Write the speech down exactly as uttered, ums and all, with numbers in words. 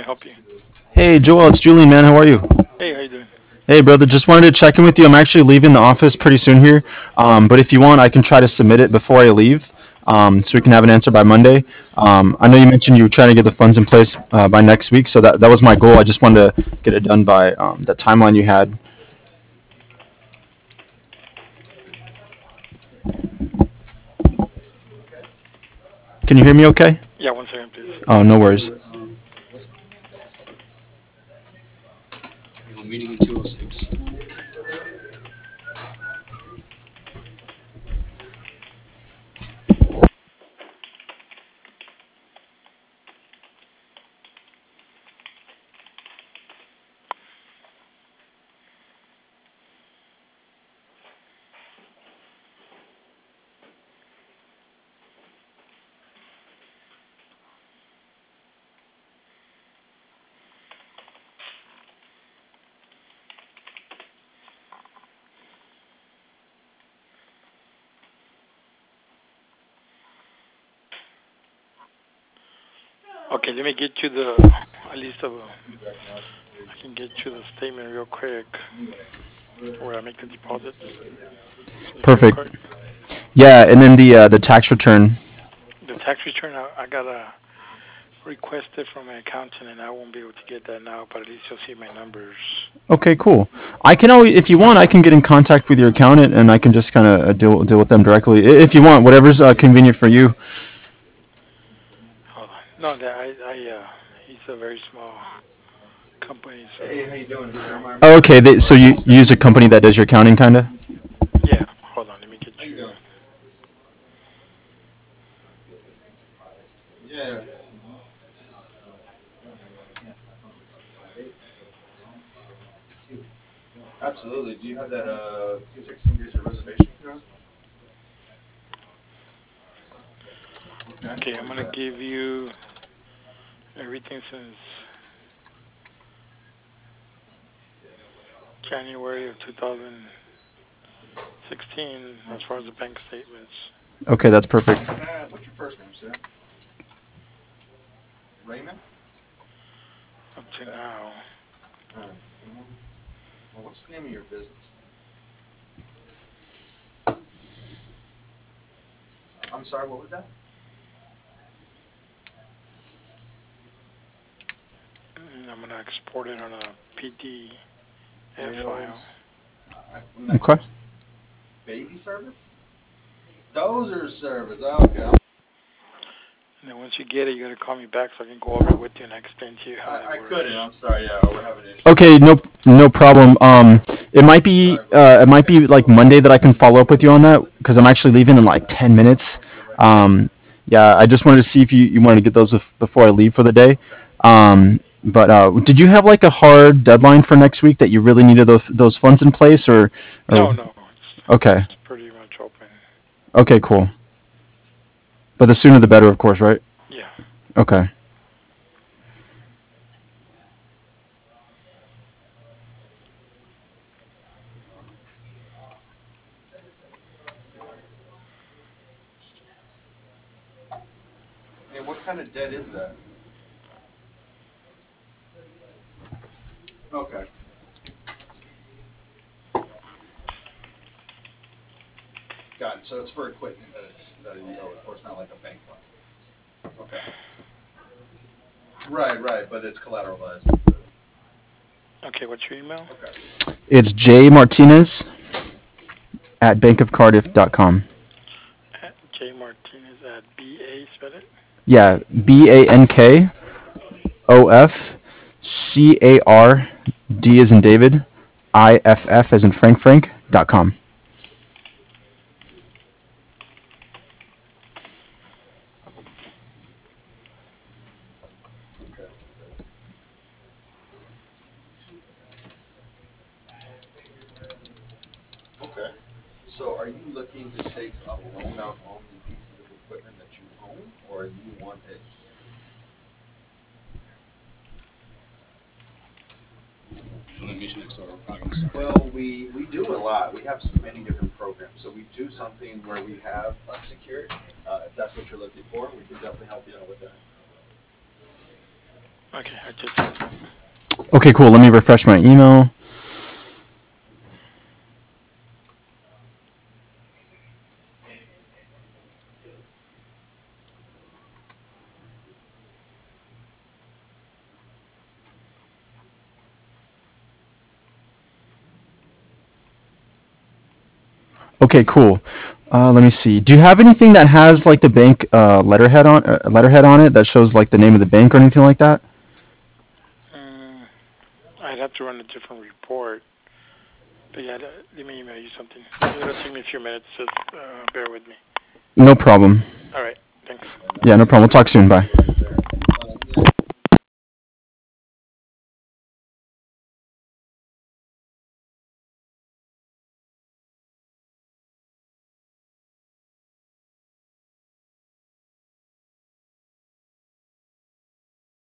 I help you? Hey, Joel, it's Julian, man. How are you? Hey, how you doing? Hey, brother. Just wanted to check in with you. I'm actually leaving the office pretty soon here, um, but if you want, I can try to submit it before I leave, um, so we can have an answer by Monday. Um, I know you mentioned you were trying to get the funds in place uh, by next week, so that that was my goal. I just wanted to get it done by um, the timeline you had. Can you hear me? Okay? Yeah, one second, please. Oh, no worries. Okay, let me get you the at least of a, I can get you the statement real quick where I make the deposits to the credit Perfect. card. Yeah, and then the uh, the tax return. The tax return, I, I gotta request it from my accountant, and I won't be able to get that now. But at least you'll see my numbers. Okay, cool. I can always, if you want, I can get in contact with your accountant, and I can just kind of deal deal with them directly, I- if you want, whatever's uh, convenient for you. Hold on. No, that I, I, uh, he's a very small company, so Oh, okay, they, so you use a company that does your accounting, kind of. yeah. Hold on, let me get you. Okay, I'm gonna give you everything since January of two thousand sixteen as far as the bank statements Okay, that's perfect. up to now. And I'm gonna export it on a P D F file. Okay. And then once you get it, you gotta call me back so I can go over it with you and explain to you how it works. Okay, no, no problem. Um, it might be, uh, it might be like Monday that I can follow up with you on that because I'm actually leaving in like ten minutes. Um, yeah, I just wanted to see if you, you wanted to get those bef- before I leave for the day. Um, but uh, did you have like a hard deadline for next week that you really needed those those funds in place, or, No, or no, it's okay, it's pretty much open. okay, cool. But the sooner the better, of course, right? Yeah. Okay. Okay, what's your email? It's J Martinez at bankofcardiff dot com. At J Martinez at B A spell it. Yeah, B A N K O F C A R D as in David, I F F as in Frank Frank dot com. Okay, I just sent it. Okay, cool. Let me refresh my email. Okay, cool. Uh, let me see. Do you have anything that has like the bank uh, letterhead on uh, letterhead on it that shows like the name of the bank or anything like that? Mm, I'd have to run a different report. But yeah, let me email you something. It'll take me a few minutes. Just uh, bear with me. No problem. All right. Thanks. Yeah, no problem. We'll talk soon. Bye.